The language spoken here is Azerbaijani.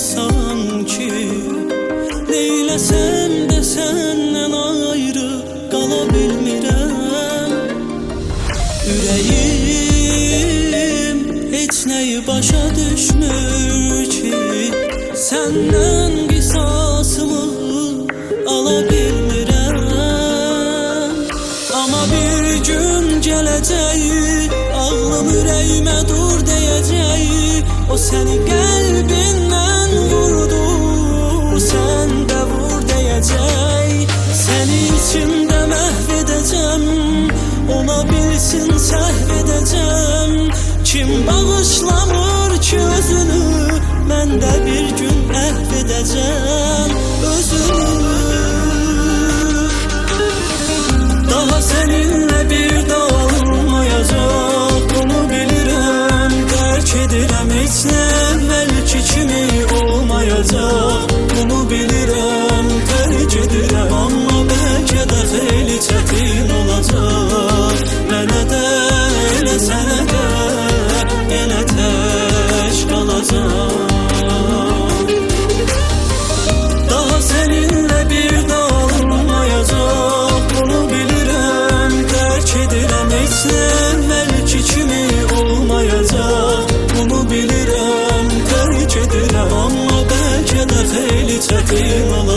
sanki. Neyləsəm də səndən ayrı qala bilmirəm. Ürəyim heç nəyi başa düşmür ki, səndən qisasımı ala bilmirəm. Amma bir gün gələcəyi, ağlım ürəyimə dur deyəcəyi, o səni qəlbindən vurdu, sən də vur deyəcək. Səni içimdə məhv edəcəm, ola bilsin səhv edəcəm. Kim bağışlamır ki özünü, mən də bir gün əhv edəcəm özünü. Daha səninlə bir daha olmayacaq, bunu bilirəm, dərk edirəm. Heç nə əvvəlki kimi olmayacaq, bunu bilirəm, dərk edirəm. Amma bəlkə də xeyli çətin olacaq, mənə də elə sənə də yenə tək qalacaq. Daha səninlə bir daha olmayacaq, bunu bilirəm, dərk edirəm. Heç nə əvvəlki kimi olmayacaq, bunu bilirəm, dərk edirəm. Amma bəlkə də xeyli çətin olacaq.